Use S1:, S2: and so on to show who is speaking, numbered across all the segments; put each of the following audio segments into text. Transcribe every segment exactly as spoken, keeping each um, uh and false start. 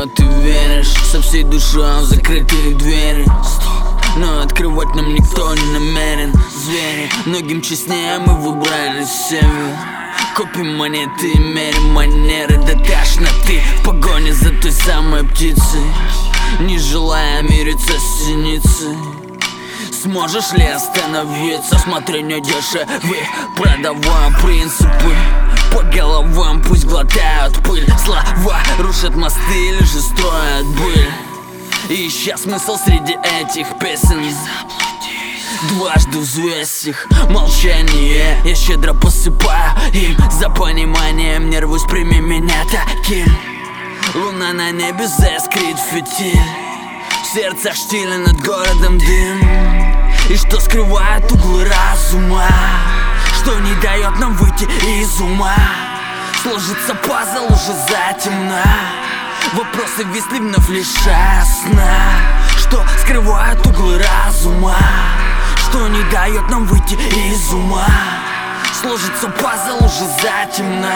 S1: что ты веришь со всей душой в закрытые двери. Но открывать нам никто не намерен. Звери, многим честнее мы выбрали север. Копим монеты, мерим манеры до тошноты в погоне за той самой птицей, не желая мириться с синицей. Сможешь ли остановиться? Смотри, не дешевы, продавая принципы. По головам пусть глотают пыль. Слова рушат мосты или же строят быль. Ища смысл среди этих песен, дважды взвесь их молчание. Я щедро посыпаю им за пониманием. Не рвусь, прими меня таким. Луна на небе заискрит фитиль. В сердцах штиля, над городом дым. И что скрывает углы разума, что не дает нам выйти из ума. Сложится пазл уже затемно. Вопросы висли вновь лишая сна, что скрывает углы разума, что не дает нам выйти из ума. Сложится пазл уже затемно.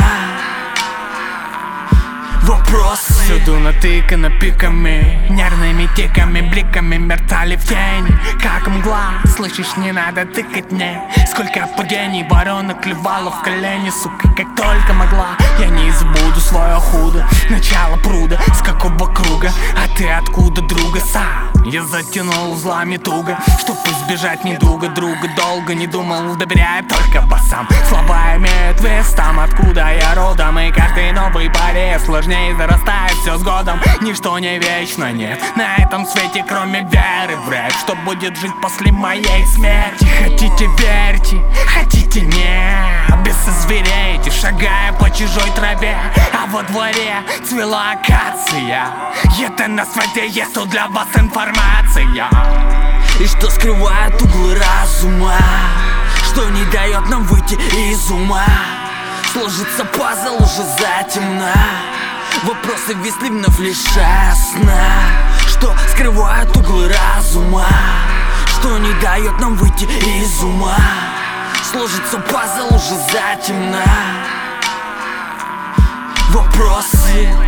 S1: Вопросы
S2: всюду натыкано пиками, нервными тиками, бликами мерцали в тени, как мгла. Слышишь, не надо тыкать мне. Сколько падений, ворона клевала в колени, сука, как только могла. Я не забуду свое худо, начало пруда, с какого круга, а ты откуда, друга, сам? Я затянул узлами туго, чтоб избежать недуга. Друга долго не думал, доверяя только басам. Слова имеют вес там, откуда я родом, и каждый новый порез сложнее зарастает все с годом. Ничто не вечно, нет на этом свете, кроме веры в рэп, что будет жить после моей смерти. Хотите, верьте, хотите, нет. Бессозверейте, шагая по чужой траве, а во дворе цвела акация. Это на свете есть тут для вас информация.
S1: И что скрывает углы разума, что не дает нам выйти из ума. Сложится пазл уже затемно. Вопросы висли вновь лишая сна, что скрывает углы разума, что не дает нам выйти из ума. Сложится пазл уже затемно. Вопросы